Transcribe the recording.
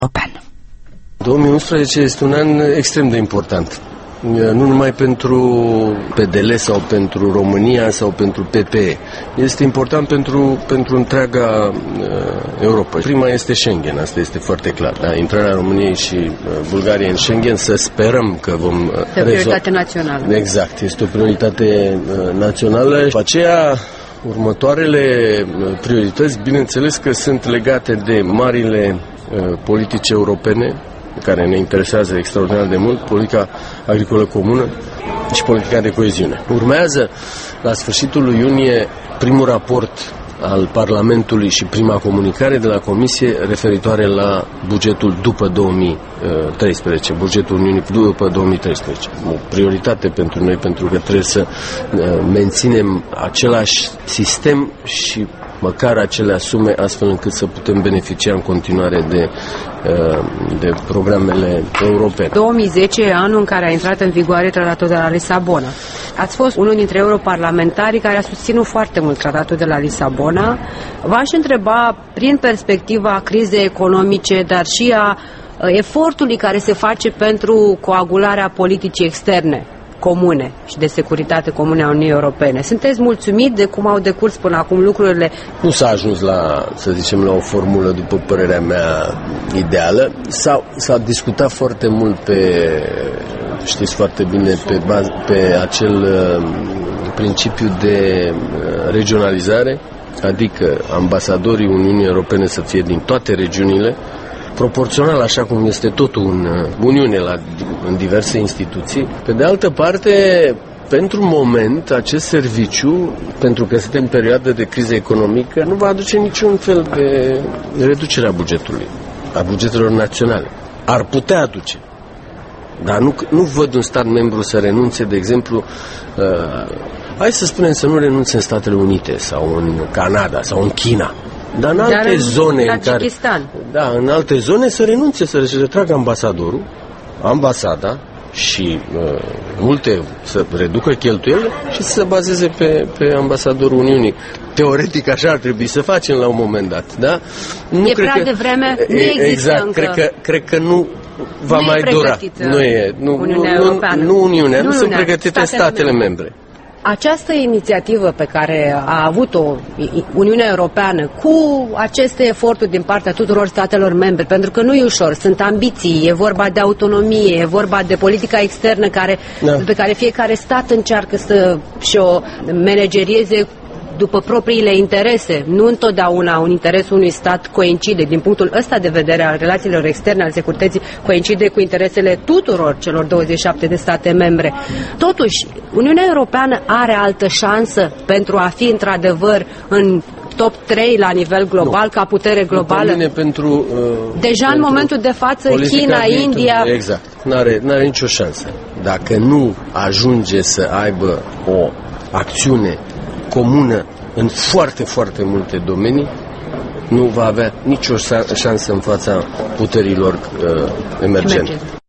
european. 2011 este un an extrem de important. Nu numai pentru PDL sau pentru România sau pentru PPE. Este important pentru întreaga Europa. Prima este Schengen, asta este foarte clar. Da? Intrarea României și Bulgariei în Schengen, să sperăm că vom Este o prioritate națională. Exact, este o prioritate națională. După aceea, următoarele priorități, bineînțeles că sunt legate de marile politici europene, care ne interesează extraordinar de mult, politica agricolă comună și politica de coeziune. Urmează, la sfârșitul lui iunie, primul raport al Parlamentului și prima comunicare de la Comisie referitoare la bugetul după 2013, bugetul Uniunii după 2013. O prioritate pentru noi, pentru că trebuie să menținem același sistem și măcar acele sume, astfel încât să putem beneficia în continuare de programele europene. 2010 e anul în care a intrat în vigoare tratatul de la Lisabona. Ați fost unul dintre europarlamentarii care a susținut foarte mult tratatul de la Lisabona. V-aș întreba, prin perspectiva crizei economice, dar și a efortului care se face pentru coagularea politicii externe comune și de securitate comune a Uniunii Europene. Sunteți mulțumit de cum au decurs până acum lucrurile? Nu s-a ajuns la, să zicem, la o formulă, după părerea mea, ideală. S-a discutat foarte mult știți foarte bine, pe acel principiu de regionalizare, adică ambasadorii Uniunii Europene să fie din toate regiunile, proporțional, așa cum este totul în Uniune, în diverse instituții. Pe de altă parte, pentru moment, acest serviciu, pentru că suntem în perioadă de criză economică, nu va aduce niciun fel de reducere a bugetului, a bugetelor naționale. Ar putea aduce. Dar nu văd un stat membru să renunțe, de exemplu, hai să spunem să nu renunțe în Statele Unite sau în Canada sau în China. Dar în alte zone în alte zone să renunțe, să retragă ambasada și să reducă cheltuielile și să se bazeze pe ambasadorul Uniunii. Teoretic așa ar trebui să facem la un moment dat, da? Nu e prea devreme, nu există exact, încă. Cred că nu va mai dura. Uniunea Europeană. Nu Uniunea, nu sunt pregătite statele membre. Această inițiativă pe care a avut-o Uniunea Europeană cu aceste eforturi din partea tuturor statelor membre, pentru că nu e ușor, sunt ambiții, e vorba de autonomie, e vorba de politica externă pe care fiecare stat încearcă să și-o managerieze după propriile interese. Nu întotdeauna un interes unui stat coincide, din punctul ăsta de vedere al relațiilor externe, al securității, coincide cu interesele tuturor celor 27 de state membre. Totuși, Uniunea Europeană are altă șansă pentru a fi într-adevăr în top 3 la nivel global, ca putere globală? Deja în momentul de față, China, India... Exact. N-are nicio șansă. Dacă nu ajunge să aibă o acțiune comună în foarte, foarte multe domenii, nu va avea nicio șansă în fața puterilor emergente.